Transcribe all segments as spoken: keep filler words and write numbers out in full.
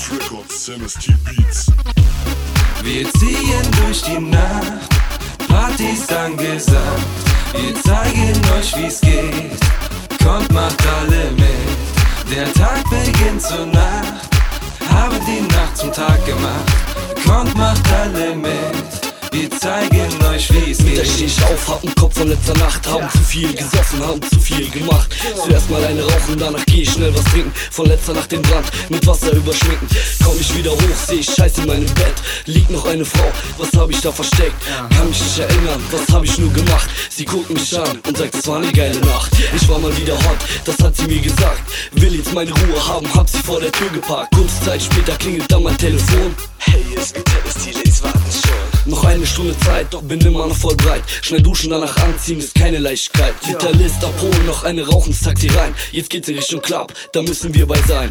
Records, Records, M S T Beats. Wir ziehen durch die Nacht, Partys angesagt. Wir zeigen euch wie's geht, kommt macht alle mit. Der Tag beginnt zur Nacht, habe die Nacht zum Tag gemacht. Kommt macht alle mit, wir zeigen euch wie's geht. Da steh ich auf, hab einen Kopf von letzter Nacht. Haben zu viel gesoffen, haben zu viel gemacht. Zuerst mal eine rauchen, danach geh ich schnell was trinken. Von letzter Nacht den Brand mit Wasser überschminken. Komm ich wieder hoch, seh ich Scheiß in meinem Bett. Liegt noch eine Frau, was hab ich da versteckt? Kann mich nicht erinnern, was hab ich nur gemacht? Sie guckt mich an und sagt, es war eine geile Nacht. Ich war mal wieder hot, das hat sie mir gesagt. Will jetzt meine Ruhe haben, hab sie vor der Tür geparkt. Kurze Zeit später klingelt dann mein Telefon. Hey, es gibt helles die Ladies warten schon. Noch eine Stunde Zeit, doch bin immer noch voll breit. Schnell duschen, danach anziehen, ist keine Leichtigkeit. Gitarrist abholen, noch eine rauchen, ins Taxi rein. Jetzt geht's in Richtung Club, da müssen wir bei sein.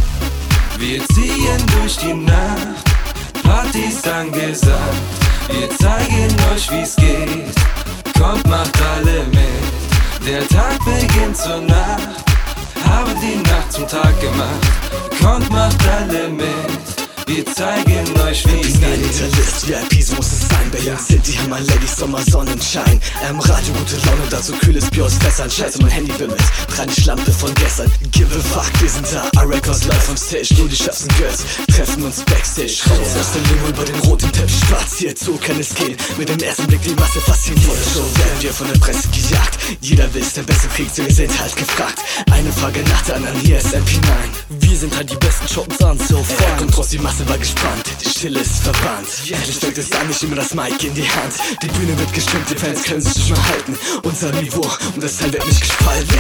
Wir ziehen durch die Nacht, Partys angesagt. Wir zeigen euch wie's geht, kommt macht alle mit. Der Tag beginnt zur Nacht, habe die Nacht zum Tag gemacht. Kommt macht alle mit, wir zeigen euch wie's Bin ein geht. Italist, V I P, so muss es sein. Berlin City, Hammer Ladies, Sommer, Sonnenschein. Ähm, Radio, gute Laune, dazu kühles Bier aus Fässern. Scheiße, mein Handy bimmelt, dran die Schlampe von gestern. Give a fuck, wir sind da, A-Records live on stage. Nur die Chefs und Girls treffen uns Backstage. Raus aus der Limo über den roten Teppich, spaziert, so kann es gehen. Mit dem ersten Blick die Masse fasziniert. Vor der Show werden wir von der Presse gejagt. Jeder will's, der Beste kriegt, so wir sind halt gefragt. Eine Frage nach der anderen, hier ist M P neun. Wir sind halt die besten, schaut's an, so Er fun. kommt raus, die Masse war gespannt, die Stille ist verbannt. Endlich fängt es an, ich nehme das Mic in die Hand. Die Bühne wird gestimmt, die Fans können sich nicht mehr halten. Unser Niveau und das Teil wird nicht gespalten.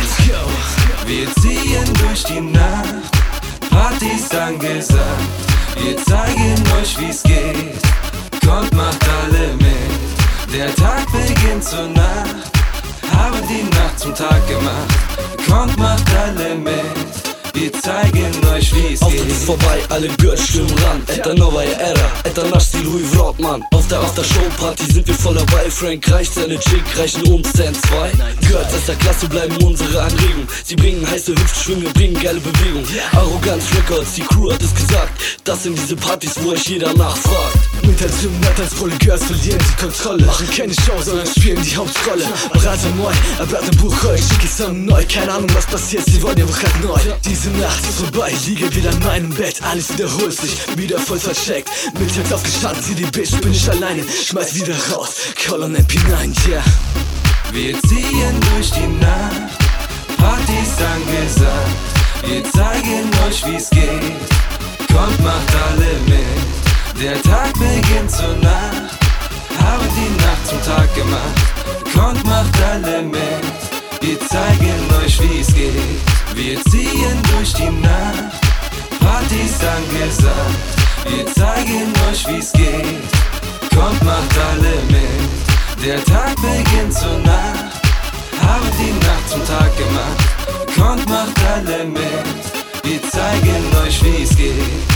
Wir ziehen durch die Nacht, Partys angesagt. Wir zeigen euch wie's geht, kommt macht alle mit. Der Tag beginnt zur Nacht, habe die Nacht zum Tag gemacht. Kommt macht alle mit, wir zeigen euch wie's Auftritt geht. ist vorbei, alle Girls stürmen ran. Eta Nova Era, Eta Nasch Stil Louis Vrottmann. Auf der After-Show-Party sind wir voll dabei. Frank reicht seine Chick, reichen uns Stand zwei. Girls aus der Klasse bleiben unsere Anregung. Sie bringen heiße Hüftschwünge, bringen geile Bewegung. Arroganz Records, die Crew hat es gesagt. Das sind diese Partys, wo euch jeder nachfragt. Mit der Zimmer, als volle Girls verlieren die Kontrolle. Machen keine Show, sondern spielen die Hauptrolle. Berater neu, er bleibt im Buch euch, schick ich Song neu. Keine Ahnung was passiert, sie wollen ja wohl grad neu. Diese Nacht ist vorbei, liege wieder in meinem Bett. Alles wiederholt sich, wieder voll vercheckt. Mittags aufgestanden, sieh die Bitch, bin ich alleine. Schmeiß wieder raus, call on M P neun, yeah. Wir ziehen durch die Nacht, Partys angesagt. Wir zeigen euch wie's geht, kommt macht alle mit. Der Tag beginnt zur Nacht, habe die Nacht zum Tag gemacht. Kommt macht alle mit, wir zeigen euch wie's geht. Wir ziehen durch die Nacht, Partys angesagt. Wir zeigen euch wie's geht, kommt macht alle mit. Der Tag beginnt zur Nacht, habe die Nacht zum Tag gemacht. Kommt macht alle mit, wir zeigen euch wie's geht.